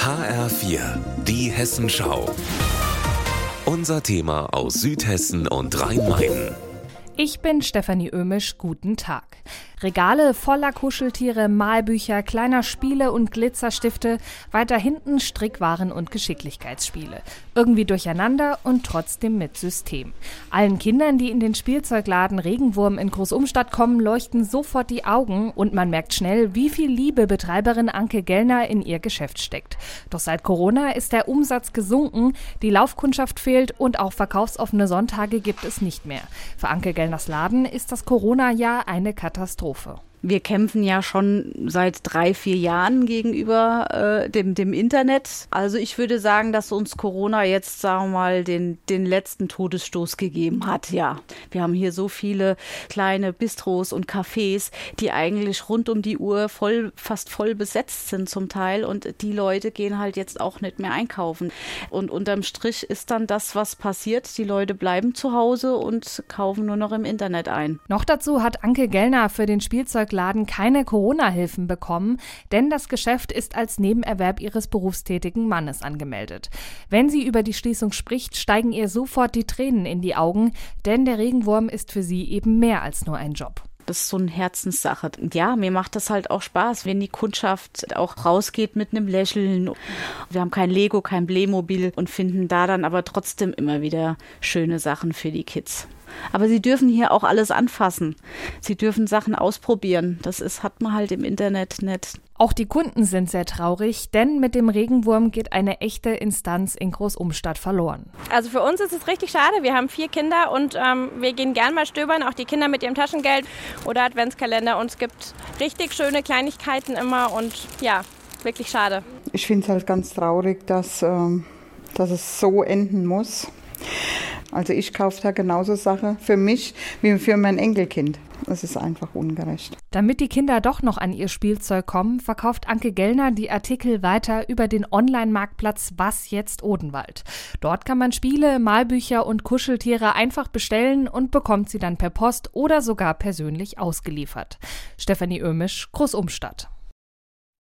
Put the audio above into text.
HR4, die Hessenschau. Unser Thema aus Südhessen und Rhein-Main. Ich bin Stefanie Ömisch, guten Tag. Regale voller Kuscheltiere, Malbücher, kleiner Spiele und Glitzerstifte, weiter hinten Strickwaren und Geschicklichkeitsspiele. Irgendwie durcheinander und trotzdem mit System. Allen Kindern, die in den Spielzeugladen Regenwurm in Großumstadt kommen, leuchten sofort die Augen und man merkt schnell, wie viel Liebe Betreiberin Anke Gellner in ihr Geschäft steckt. Doch seit Corona ist der Umsatz gesunken, die Laufkundschaft fehlt und auch verkaufsoffene Sonntage gibt es nicht mehr. Für Anke Gellners Laden ist das Corona-Jahr eine Katastrophe. Wir kämpfen ja schon seit 3-4 Jahren gegenüber dem Internet. Also ich würde sagen, dass uns Corona jetzt, sagen wir mal, den letzten Todesstoß gegeben hat. Ja, wir haben hier so viele kleine Bistros und Cafés, die eigentlich rund um die Uhr fast voll besetzt sind zum Teil. Und die Leute gehen halt jetzt auch nicht mehr einkaufen. Und unterm Strich ist dann das, was passiert. Die Leute bleiben zu Hause und kaufen nur noch im Internet ein. Noch dazu hat Anke Gellner für den Spielzeugladen keine Corona-Hilfen bekommen, denn das Geschäft ist als Nebenerwerb ihres berufstätigen Mannes angemeldet. Wenn sie über die Schließung spricht, steigen ihr sofort die Tränen in die Augen, denn der Regenwurm ist für sie eben mehr als nur ein Job. Das ist so eine Herzenssache. Ja, mir macht das halt auch Spaß, wenn die Kundschaft auch rausgeht mit einem Lächeln. Wir haben kein Lego, kein Playmobil und finden da dann aber trotzdem immer wieder schöne Sachen für die Kids. Aber sie dürfen hier auch alles anfassen. Sie dürfen Sachen ausprobieren. Hat man halt im Internet nicht. Auch die Kunden sind sehr traurig, denn mit dem Regenwurm geht eine echte Instanz in Großumstadt verloren. Also für uns ist es richtig schade. Wir haben 4 Kinder und wir gehen gern mal stöbern, auch die Kinder mit ihrem Taschengeld oder Adventskalender. Und es gibt richtig schöne Kleinigkeiten immer und ja, wirklich schade. Ich finde es halt ganz traurig, dass es so enden muss. Also ich kaufe da genauso Sachen für mich wie für mein Enkelkind. Das ist einfach ungerecht. Damit die Kinder doch noch an ihr Spielzeug kommen, verkauft Anke Gellner die Artikel weiter über den Online-Marktplatz Was jetzt Odenwald. Dort kann man Spiele, Malbücher und Kuscheltiere einfach bestellen und bekommt sie dann per Post oder sogar persönlich ausgeliefert. Stefanie Ömisch, Großumstadt.